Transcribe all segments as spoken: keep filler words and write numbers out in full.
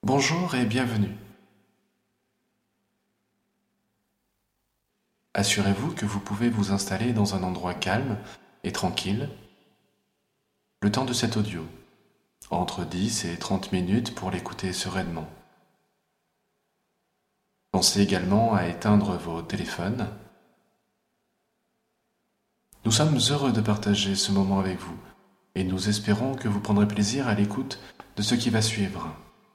Bonjour et bienvenue. Assurez-vous que vous pouvez vous installer dans un endroit calme et tranquille le temps de cet audio, entre dix et trente minutes pour l'écouter sereinement. Pensez également à éteindre vos téléphones. Nous sommes heureux de partager ce moment avec vous et nous espérons que vous prendrez plaisir à l'écoute de ce qui va suivre.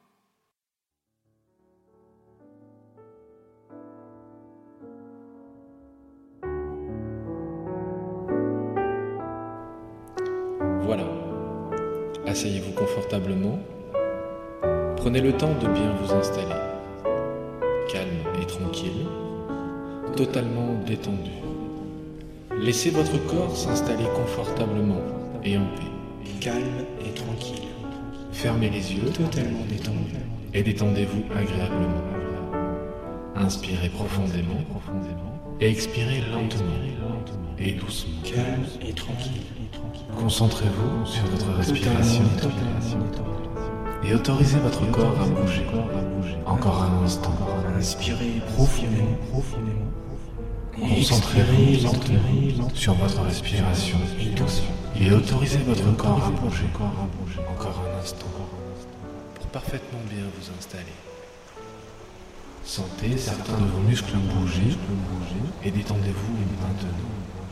Voilà, asseyez-vous confortablement, prenez le temps de bien vous installer, calme et tranquille, totalement détendu. Laissez votre corps s'installer confortablement et en paix. Calme et tranquille. Fermez les yeux, Totalement détendu. et détendez-vous agréablement. Inspirez profondément et expirez lentement et doucement. Calme et tranquille. Concentrez-vous sur votre respiration et autorisez votre corps à bouger. Encore un instant. Inspirez profondément. Concentrez-vous lentement sur votre respiration Et doucement. et autorisez votre corps à bouger. Encore un instant. Pour parfaitement bien vous installer. Sentez certains de vos muscles bouger et détendez-vous maintenant.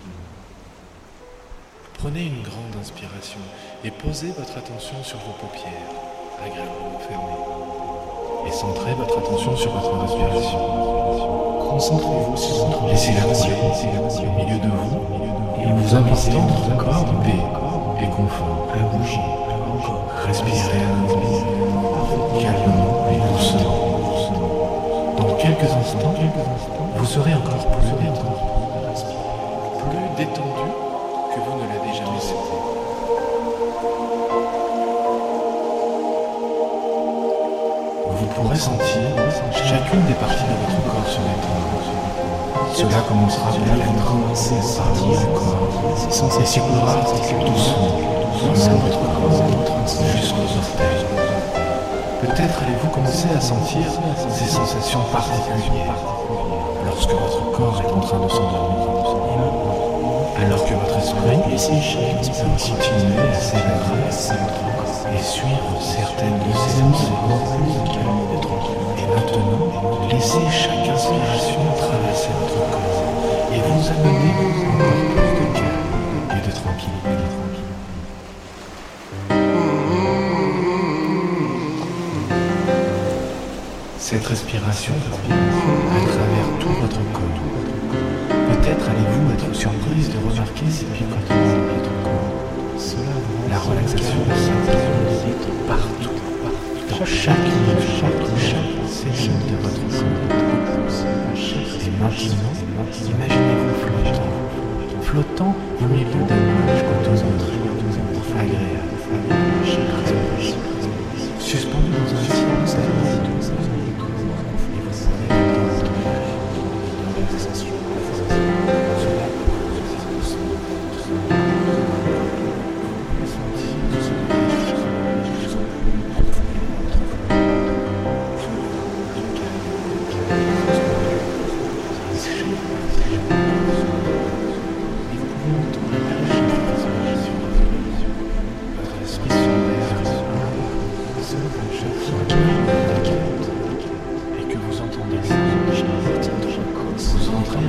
Prenez une grande inspiration et posez votre attention sur vos paupières, agréablement fermées. Et centrez votre attention sur votre respiration. Concentrez-vous sur votre Laissez-la couler au milieu de vous et vous invitez votre corps en paix et confort. à bouger. Encore. Respirez à l'inspire, calmement et doucement. Dans quelques instants, vous serez encore plus détendu, plus détendu que vous ne l'avez jamais été. Vous pourrez sentir chacune des parties de votre corps se détendre. Cela commencera bien Commencez à par le sentir corps ces et sensations s'écoulera doucement dans dans votre votre corps jusqu'aux orteils. Peut-être allez-vous commencer à sentir ces sensations particulières lorsque votre corps est en train de s'endormir, alors que votre esprit Laissez chaque peut continuer à s'évader et suivre certaines de ces pensées. calme et tranquille. Et maintenant, laissez chaque inspiration traverser votre corps et vous amener encore plus de calme et de tranquillité. Cette respiration à travers tout votre corps. Peut-être allez-vous être surprise de remarquer ces picotements de votre corps. La relaxation s'installe partout, dans chaque muscle, chaque, chaque cellule de votre corps. Et maintenant, imaginez-vous flottant, flottant au milieu d'un nuage auto agréable, suspendu dans un silence agréable. Et que vous entendez vous entrez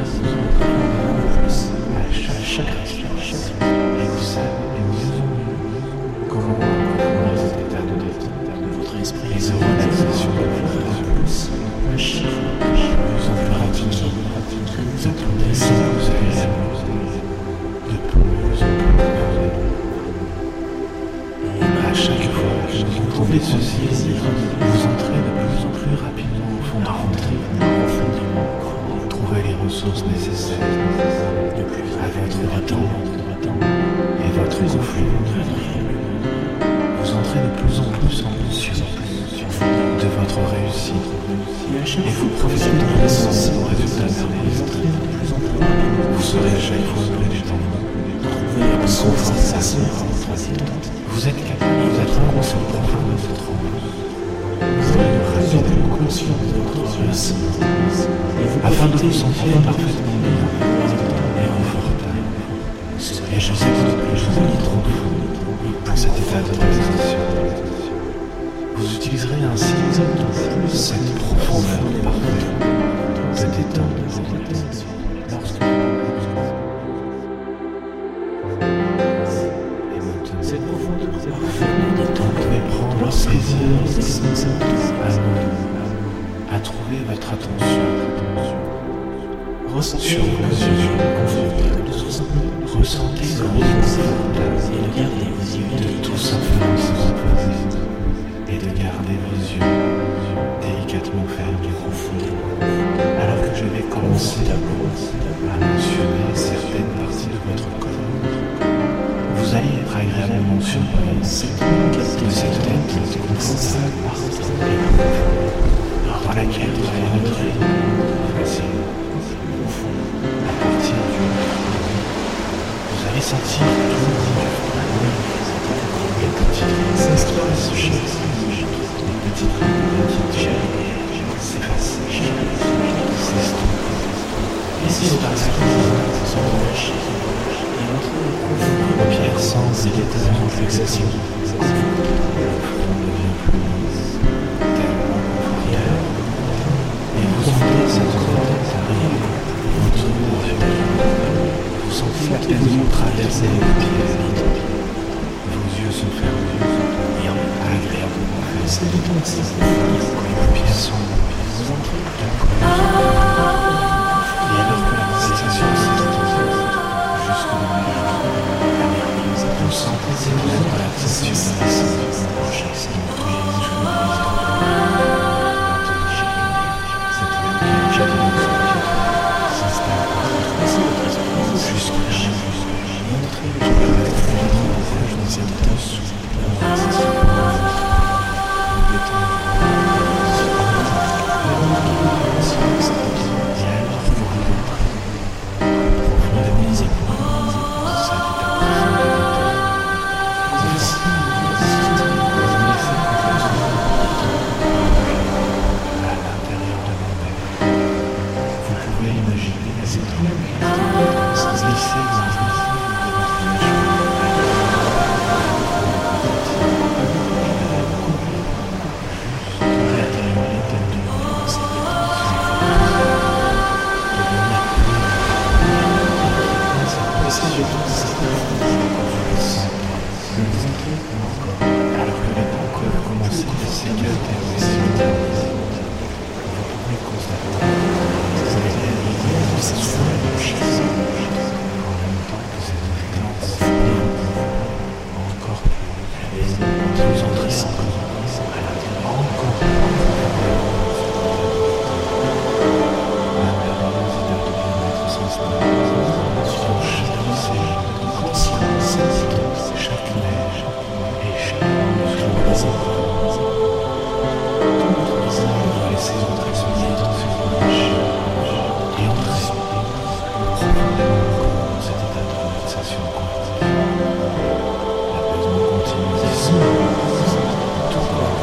à chaque, chaque respiration et vous savez mieux en mieux comment comprendre cet état de détente de votre esprit et de relaxation à chaque fois vous en plus rapidement vous entendez si vous allez de plus en plus et à chaque fois que vous entendez ceci vous entrez de plus en plus rapidement au fond de profondément trouver les ressources nécessaires à votre rythme et votre souffle. Vous entrez de plus en plus en conscience de votre réussite et vous profitez de l'essence au résultat merveilleux. Vous serez à chaque fois plus détendu, confortable. Vous êtes capable d'atteindre ce profond de votre Vous allez devenir conscient de votre ressenti afin de vous sentir parfaitement bien et confortable. Et je sais que je vous ai trop dans cet état de relaxation. Vous utiliserez ainsi cette profondeur parfaite de détente lorsque et maintenant, cette profondeur parfaite vous pouvez prendre plaisir à, à trouver votre attention ressentir sur vos yeux confortables. Ressentez comme il est confortable et de garder vos yeux de tout simplement se reposer et de garder vos yeux délicatement fermés profondément. Alors que je vais commencer à mentionner certaines parties de votre corps, vous allez être agréablement surpris de cette tête confortable dans laquelle vous allez entrer facilement à partir du vous allez sentir tout les petites inspirations, les petites inquiétudes s'effacer, s'estomper. Laissez par la se relâcher et entrer au profond des paupières sans état de relaxation. Le front devient plus lisse, tellement confortable, et vous sentez cette corde arriver autour de vous. Vous sentez la tension traverser les paupières. Vos yeux sont fermés et agréablement fermés. Les paupières sont vous entrez et alors que la relaxation s'étend jusque dans les jambes, vous sentez cette même relaxation dans chaque cellule. Cette même qualité s'installe jusque là. Montrez le visage dans cette tension. Alors que les peuvent commencer à s'éclater, vous pouvez constater que vous allez arriver à cette chaise en même temps que cette détente encore plus. Vous entrez encore à l'intérieur, encore plus. La merveilleuse idée de bien-être s'installe sur chaque séjour, chaque neige et chaque muscle présent. Tout votre visage doit laisser entrer ce détente sur vos lâches et entrer profondément dans cet état de relaxation complète. L'apaisement continue ici, tout corps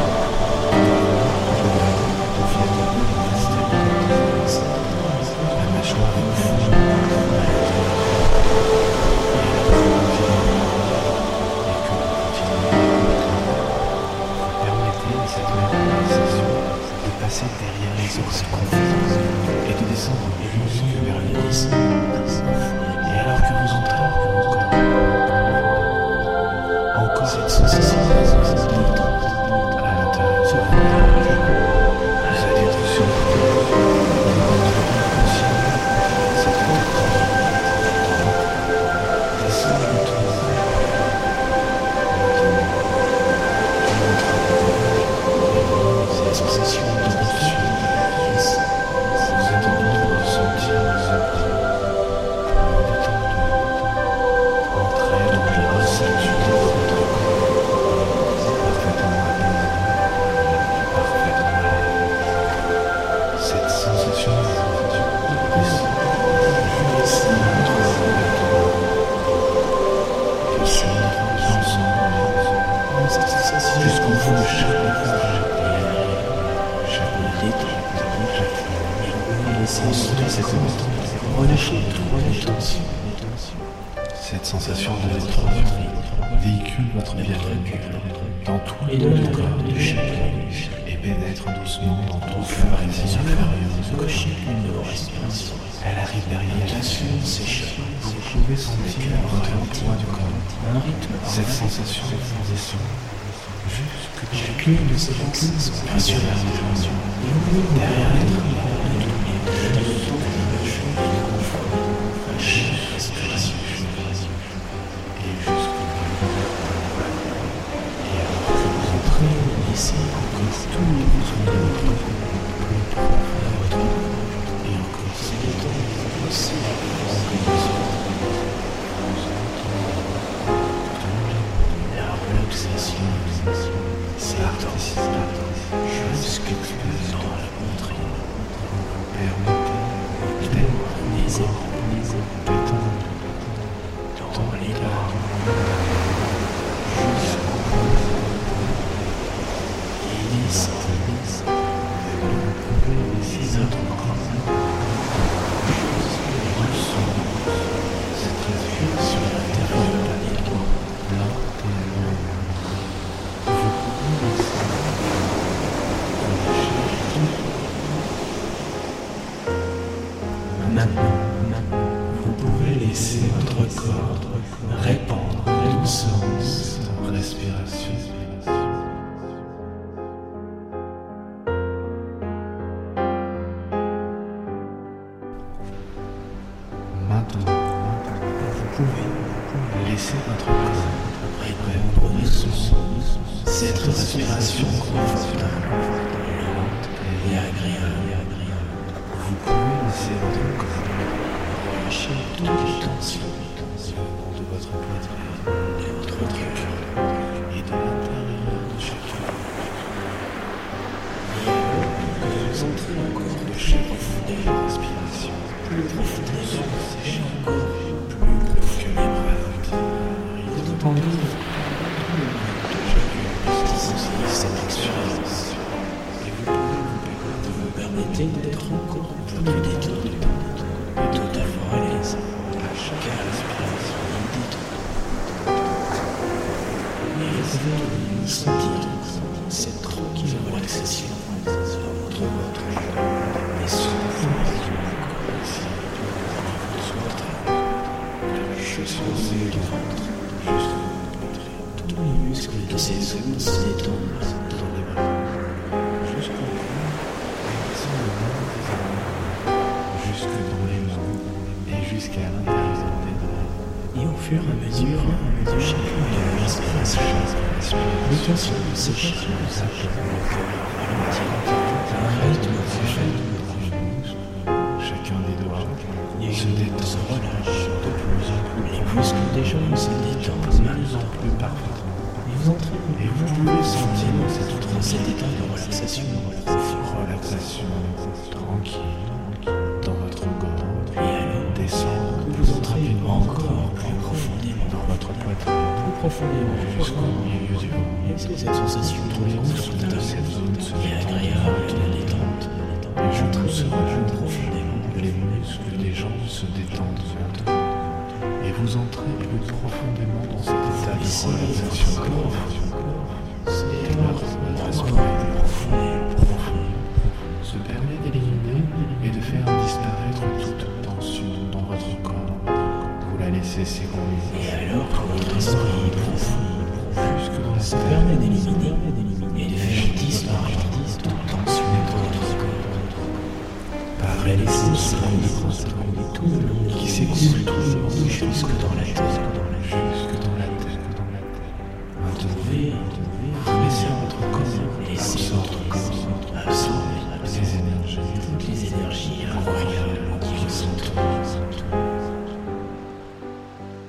la mâchoire est profondément passer derrière les ours et de descendre jusque vers les cuisses. Et alors que vous entrez encore, encore cette sensation de détente à l'intérieur de vous, vous allez être surpris de continuer cette détente. Descendre le tout. Cette sensation de confiance, vous êtes en train de ressentir vous êtes plus détendu, entrer dans les ressentures de votre corps, parfaitement apaisé, parfaitement à l'aise. Cette sensation de descend, laissez votre descendre ensemble, jusqu'au fond de chaque visage. Laissez cette relâchez toute la tension. Cette sensation de détente véhicule votre bien-être dans tous les deux corps de chaque et pénètre doucement dans tout le récit inférieur. Cochez une de vos respirations. Elle arrive derrière la tension s'échappe. Vous pouvez sentir votre poids du corps. Un rythme. Cette sensation de transition jusque dans Chacune de ces pensées sont passionnelles. derrière l'être. Laissez encore tous les muscles de votre corps, votre corps, et encore se détendre aussi. La relaxation s'étend jusque dans la poitrine. Permettez Les épaules, les épaules, dans les larmes, les autres corps. cette respiration intérieure Les doigts. lente et longue. Vous pouvez laisser Maintenant, vous pouvez laisser votre corps répandre doucement cette respiration. Maintenant, vous pouvez laisser votre corps répondre doucement cette respiration confortable, lente et agréable. Vous pouvez laisser votre corps Relâchez toutes les tensions venant de votre poitrine, de votre cœur. et de l'intérieur de chacun. Vous entrez encore De chaque profondeur respiration, plus profondément et encore plus profondément vous entendez cette expérience et vous pouvez vous permettre vous vous permettez d'être encore plus détendu, totalement à l'aise à chaque car respiration et vous pouvez sentir cette tranquille relaxation dans votre ventre et souffle jusqu'au milieu du ventre. Tous les muscles de ces zones se détendent dans les bras, jusqu'au cou, jusque dans les mains et jusqu'à l'intérieur des bras. et au fur et à mesure de chacune de vos respirations, les tensions s'échappent, le cœur ralentit à un rythme plus faible. Chacun des doigts Les se genoux détend se relâchent de plus en plus. Les muscles des jambes se détendent maintenant. plus parfaitement. Et vous entrez Et vous pouvez sentir cette dans cet état de relaxation profond. relaxation tranquille dans votre gorge, Et alors, descendre vous entrez encore plus profondément dans votre poitrine plus profondément jusqu'au milieu du ventre. Est-ce que cette sensation Tous les muscles de confortable cette zone se et détendent agréable de détente Les genoux se relâchent profondément les muscles des jambes se détendent maintenant. Et vous entrez plus profondément dans cet état de Laissez relaxation votre corps et votre respiration profond se permet d'éliminer et de faire disparaître toute tension dans votre corps. Vous la laissez s'écrouler et alors que votre esprit profond jusque dans la se terre. permet d'éliminer et de faire disparaître toute tension dans votre corps. Par Vous la les laissez muscles s'écouler tout le long qui s'écoule tout le long jusque dans la tête. jusque dans la tête. Vous Maintenant, pouvez vous laissez votre corps laisser absorber votre corps absorber les énergies toutes les énergies incroyables qui vous entourent.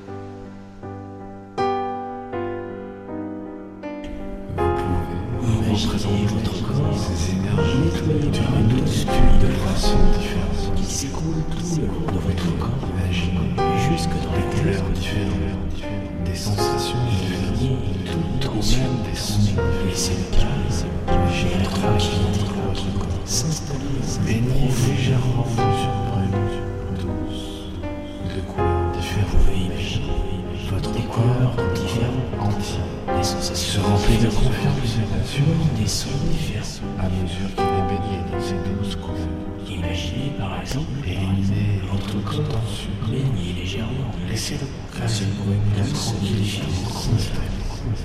Vous pouvez Vous imaginez votre corps ces énergies nettoyé par une douce de pluie de façon poisson différente. qui s'écoule tout le long de votre corps, Imaginez jusque dans des les couleurs couleurs différentes, des sensations différentes, Éliminez toute ou tension, même des sons différents. laissez le calme et la tranquillité dans votre corps. s'installer Baignez légèrement sur brume, douce, de couleurs Vous différentes. pouvez imaginer Votre des corps couleurs différentes, entier des se sensations remplit de différentes, confiance et d'assurance des sons différents. à mesure qu'il est baigné dans ces douces couleurs. Imaginez par exemple Éliminez votre toute corps tension. baigné légèrement Laissez-le dans une calme, brume la douce et tranquillité différente. s'installer.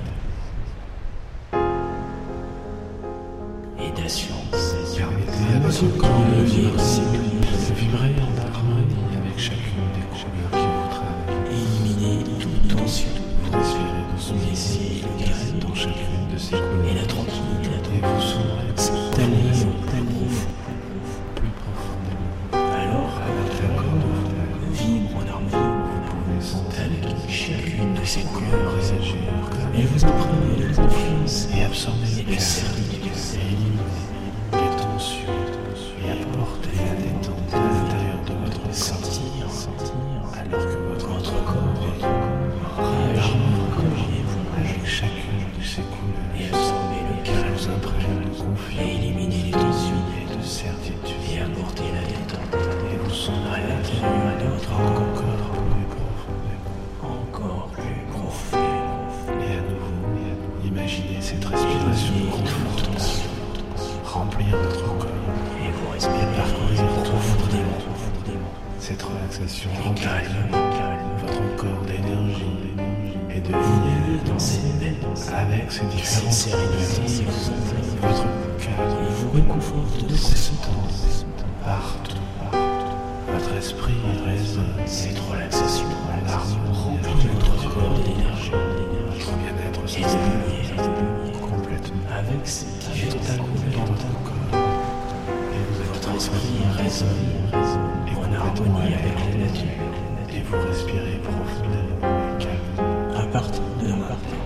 Et d'assurance. Permettez à votre corps de vibrer, de vibrer en harmonie avec chacune des couleurs qui vous traversent. Éliminez toute tension, Vous respirez doucement laissez le calme dans chacune de ces et couleurs la tranquillité et vous s'ouvrez s'installer au plus profond. plus profondément. Alors, Avec l'accord de vos lèvres, vibre en harmonie vous pouvez sentir avec chacune de ces couleurs couleurs réagir et vous imprimez de confiance et absorber et le de calme, certitude. et éliminer les tensions et apporter la détente à l'intérieur de votre corps. Sentir, sentir, Alors que votre votre corps est réagit harmonieux et vous avec chacune de ces couleurs et absorber le qui calme vous imprègne de et confiance éliminer les tensions et de certitude et apporter la détente et vous à sombrez l'intérieur de votre corps encore plus profondément. encore plus profondément. Et à nouveau, imaginez cette respiration confortable remplir votre corps Et vous respirez parcourir profondément, profondément. cette relaxation Et remplit calme, calme. votre corps d'énergie et de Vous lumière allez dans cette belle avec ces cette différentes sérénité couleurs. vous enveloppe Votre cœur et vous réconforte de s'étend partout. Votre esprit résonne cette relaxation en harmonie remplit avec votre votre corps d'énergie Votre bien-être et de s'installe lumière complètement avec cette totalement différente dans votre corps. Et vous êtes votre esprit résonne et en complètement harmonie à avec l'aise. la nature. Et vous respirez profondément et calmement. À partir de maintenant,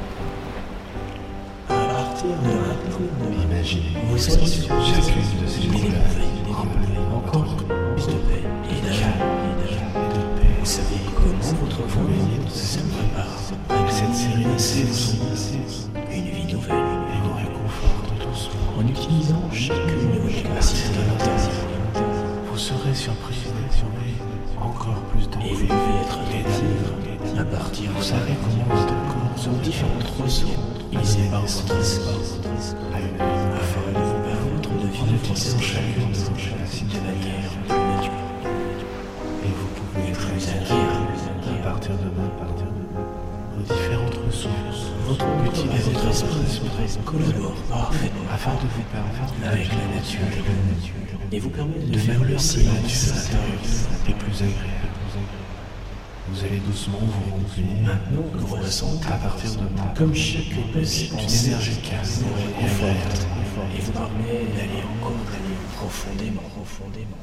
à partir de maintenant, Imaginez vous serez sur chacune de ces des couleurs découvertes, remplit encore votre corps plus de paix et d'amour. et de paix. Vous savez comment votre corps baignez dans se cette prépare Et cette à sérénité une vous une vie nouvelle et vous réconforte doucement. en utilisant chacune de vos capacités intérieures. Vous serez surpris d'éprouver encore plus de Et vous paix pouvez être et attentif d'amour. à partir Vous de savez comment votre corps se aux différentes ressources utilisées par votre espace à une vie afin de vous permettre de en vivre utilisant cette chacune de vos de capacités manière plus naturelle et vous pouvez être plus attentif agréable. à partir de maintenant, à partir de maintenant, aux différentes ressources Votre corps et utilisées votre par votre esprit esprit collaborent parfaitement afin de vous permettre avec la nature et vous permettent de de faire faire le le silence silence intérieur. et plus agréable. Vous allez doucement vous remplir Maintenant que vous ressentez à partir de maintenant comme chaque petite d'une pensée énergie calme et conforte agréable. et vous permet d'aller encore d'aller profondément, profondément.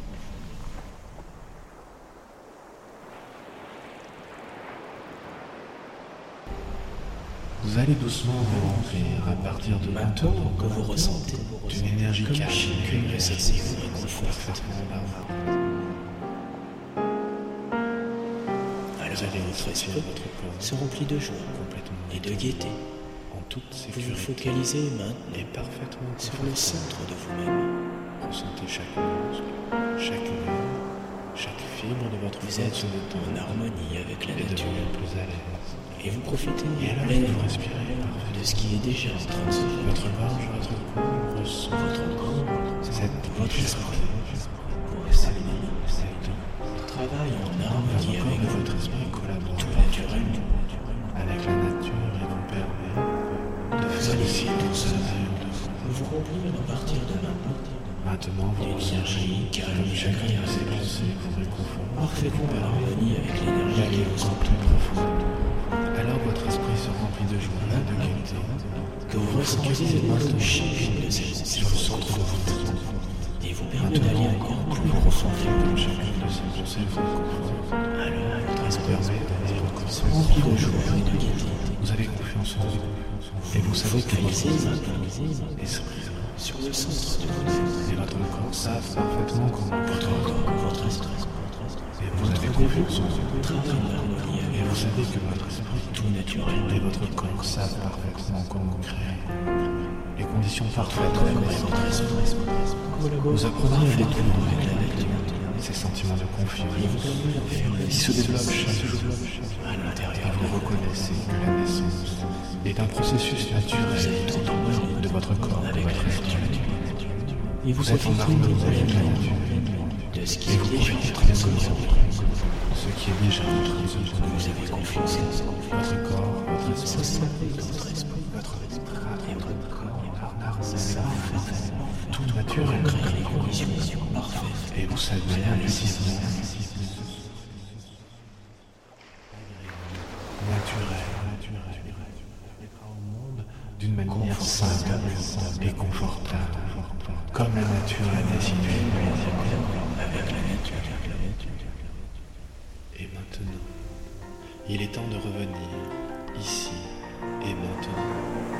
Vous allez doucement vous remplir à partir de Maintenant maintenant que vous ressentez d'une énergie comme calme chacune et de ces agréable. cellules conforte, Parfaitement harmonieux. alors Vous allez votre laisser esprit votre corps se remplit de joie complètement et de gaieté. en toute Vous vous sécurité focalisez maintenant et parfaitement sur le confortable. centre de vous-même. Ressentez chaque muscle, chaque nerf, chaque fibre de votre Vous corps êtes se détend en harmonie avec la et nature devenir plus à l'aise. et vous profitez Et alors que pleinement vous respirez de parfaitement, ce qui est déjà en train de se faire. votre gorge, votre cou ressent Votre corps, cette votre esprit, et cette cette travaille en Votre harmonie corps avec et vous, votre esprit collaborent tout naturellement. avec la nature et vous permet de Vous faire allez aussi vivre tout tout ça seul, de vous remplir à partir de maintenant Maintenant, vous d'une énergie calme comme et chacune de ces agréable, pensées vous réconforte. parfaitement en harmonie avec l'énergie qui D'aller vous encore entoure. plus profondément. Alors votre esprit se remplit de joie et de gaieté. Que vous ressentez comme chacune de ces Sur le centre de conforte votre et vous permet d'aller encore plus profondément. chacune de ces pensées vous réconforte. Alors votre Vous esprit permet d'aller encore rempli de joie et de gaieté. Vous avez confiance en vous. Et vous savez que Focalisez votre maintenant esprit sur le centre de vous et votre corps savent parfaitement comment votre corps, votre esprit. et vous avez confiance en vous. Travaille en harmonie Et avec vous savez que votre esprit tout naturel. et votre corps savent parfaitement comment créer les conditions parfaites Corps pour et votre votre esprit collaborent Vous apprenez à détourner avec la nature. ces sentiments de Et vous confiance permet de faire le qui se développent chaque jour. à l'intérieur Et de vous vous. reconnaissez que la naissance est un processus Vous naturel êtes en harmonie de votre corps et avec votre la esprit. nature. Et vous Vous êtes en profitez harmonie avec la pleinement nature. de ce qui Et est vous déjà profitez très pleinement conscient. ce qui est déjà votre vie. Vous avez confiance en Votre corps, votre vous. Ça esprit, s'appelle votre esprit. votre Et votre corps ça tout naturel. crée les conditions parfaites. Et vous savez intuitivement naturel, d'une manière simple et confortable, comme la nature l'a décidé. Avec la nature. Et maintenant, il est temps de revenir ici et maintenant.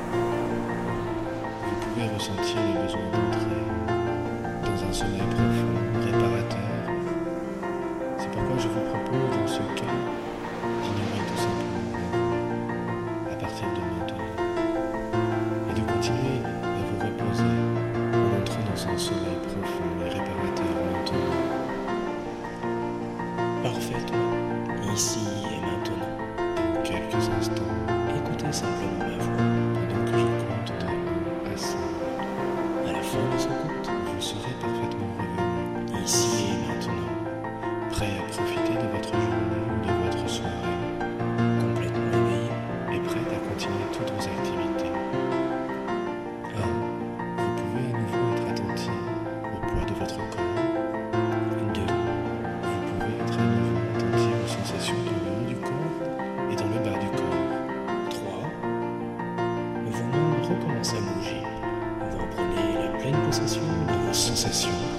Vous pouvez ressentir le besoin d'entrer dans un sommeil profond, réparateur. C'est pourquoi je vous propose dans ce cas d'ignorer tout simplement la vie à partir de maintenant et de continuer à vous reposer en entrant dans un sommeil profond et réparateur maintenant. Parfaitement. Ici et maintenant. Dans quelques instants, Écoutez simplement ma voix. pendant que je compte de un à cinq, À la fin de ce compte, vous serez parfaitement revenu, ici et maintenant, prêt à profiter de votre journée ou de votre soirée, complètement éveillé. et prêt à continuer toutes vos activités. un. Vous pouvez à nouveau être attentif au poids de votre corps. deux. Vous pouvez être à nouveau attentif aux sensations dans le haut du corps et dans le bas du corps. trois. Vos membres recommencent à bouger. Vous reprenez la pleine possession de vos sensations.